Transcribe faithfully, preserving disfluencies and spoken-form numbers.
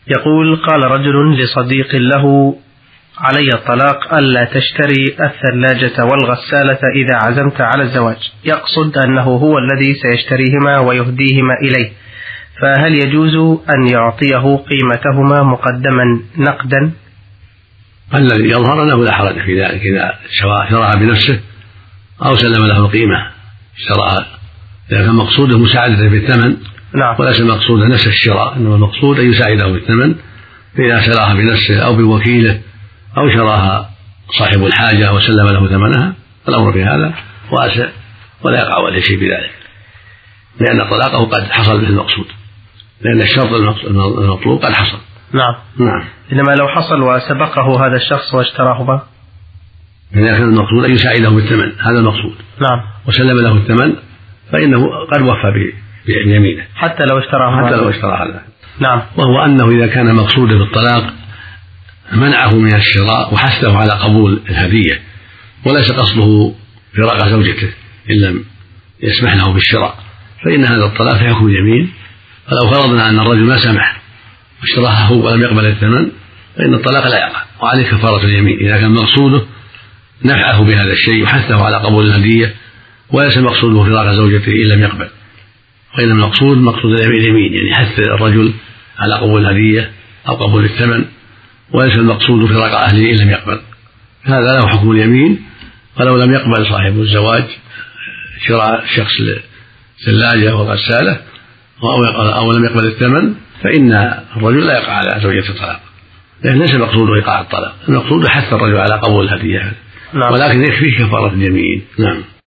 يقول: قال رجل لصديق له: علي الطلاق ألا تشتري الثلاجة والغسالة إذا عزمت على الزواج، يقصد أنه هو الذي سيشتريهما ويهديهما إليه، فهل يجوز أن يعطيه قيمتهما مقدما نقدا؟ الذي يظهر أنه لا حرج في ذلك إذا شراها بنفسه أو سلم له القيمة شراها، إذا كان مقصوده مساعدته بالثمن. نعم. وليس مقصوده نفس الشراء، إنما المقصود أن يساعده بالثمن، فإذا شراها بنفسه أو بوكيله أو شراها صاحب الحاجة وسلم له ثمنها الأمر في هذا واسع ولا يقع عليه شيء بذلك، لأن طلاقه قد حصل به المقصود، لأن الشرط المطلوب قد حصل. نعم. نعم. إنما لو حصل وسبقه هذا الشخص واشتراهما، إذا كان المقصود أن يساعده بالثمن، هذا المقصود. نعم. وسلم له الثمن فإنه قد وفى بيمينه حتى لو اشتراها حتى لو اشترى هذا. نعم. وهو أنه إذا كان مقصوده بالطلاق منعه من الشراء وحثه على قبول الهدية، وليس قصده فراق زوجته إن لم يسمح له بالشراء، فإن هذا الطلاق يكون يمين. فلو فرضنا أن الرجل ما سمح واشتراها هو ولم يقبل الثمن فإن الطلاق لا يقع، وعليه كفارة اليمين إذا كان مقصوده نفعه بهذا الشيء وحثه على قبول الهدية، وليس مقصوده فراق زوجته إن لم يقبل، وإن المقصود مقصود اليمين، يعني حث الرجل على قبول الهدية أو قبول الثمن، وليس المقصود فراق أهله إن لم يقبل. هذا له حكم اليمين. فلو لم يقبل صاحب الزواج شراء شخص ثلاجة وغسالة أو لم يقبل الثمن فإن الرجل لا يقع على زوجة الطلاق، لأن ليس المقصود إيقاع الطلاق، المقصود حث الرجل على قبول الهدية. نعم. ولكن يكفيه كفارة اليمين. نعم.